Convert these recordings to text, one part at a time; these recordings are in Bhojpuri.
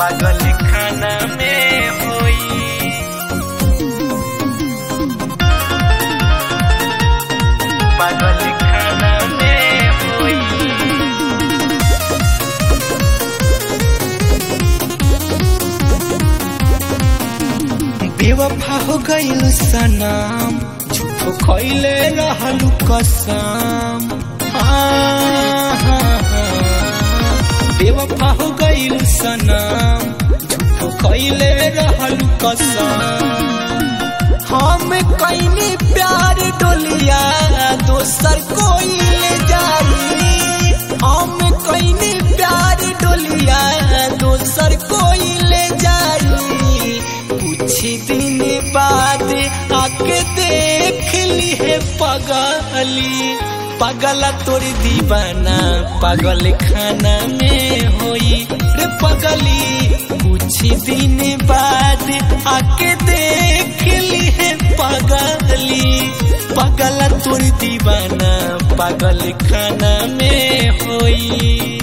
पागल खाना में होई। पागल खाना में होई। बेवफा हो गइल सनम, झूठो खइले रहलू कसम। बेवफा हो गइल सनम, झूठो खइले रहलू कसम। हम कइनी प्यार डोलिया दोसर कोई ले जाई। हम कइनी प्यार डोलिया दोसर कोई ले जाई। कुछ दिन बाद आके देख ली है पगली, पगला तोर दीवाना पागल खाना में होई रे पगली। कुछ दिन बाद आके देख ली है पगली, पगला तोर दीवाना पागल खाना में होई।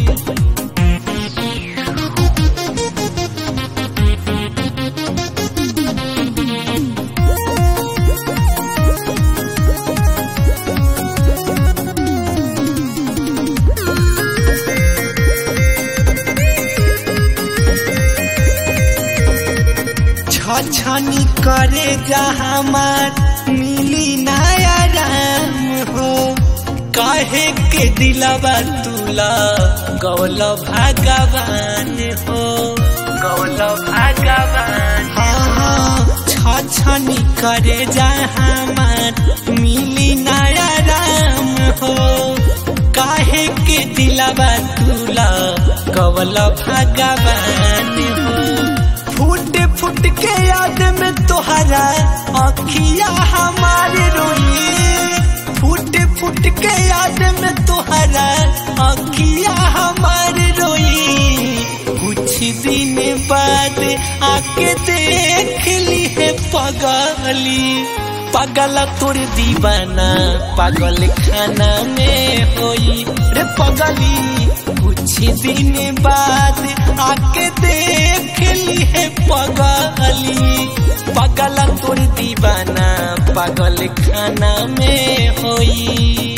छछनी करे जा हमार मिली नया राम हो। काहे के दिलवा तुला गौल भगवान हो। गौल भगवान छछनी करे जा हमार मिली नया राम हो। काहे के दिलवा तुला गौल भगवान हो। फूट फूट के याद में तोहरा अखिया हमारे रोई। फूट फूट के याद में तोहरा अखिया हमारे रोई। कुछ दिन बाद आके देख ली है पगली, पगला तोर दीवाना पागल खाना में होई रे पगली। कुछ दिन बाद आके देख ली है पगली, पगला तोर दीवाना पागल खाना में होई।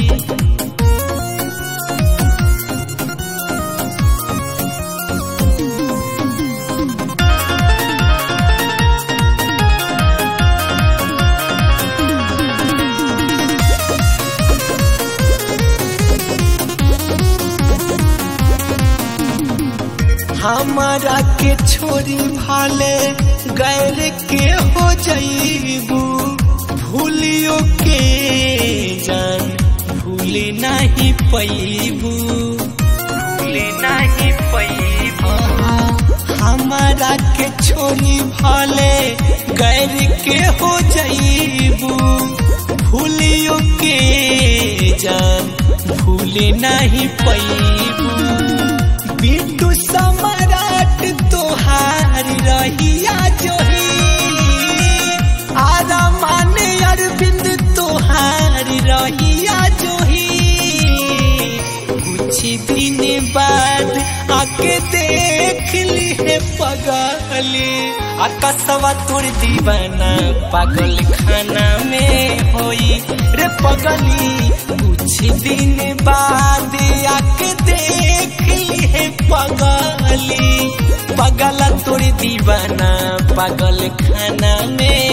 हमारा के छोरी भाले गैर के हो जाइबू। भूलियो के जान भूले नहीं पैबू। भूले नहीं पैबू। हमारा के छोरी भाले गैर के हो जाइबू। भूलियो के जान भूले नहीं पैबू। बिट्टू सम्राट तोहार रहिया जोही। आरामान अरविंद तोहार रहिया जोही। कुछ दिन बाद आके देख ली है पगली, आकाशवा तोर दीवाना पागल खाना में होई रे पगली। कुछ दिन बाद आके देख ली है पगली, पगला तोर दीवाना पागल खाना में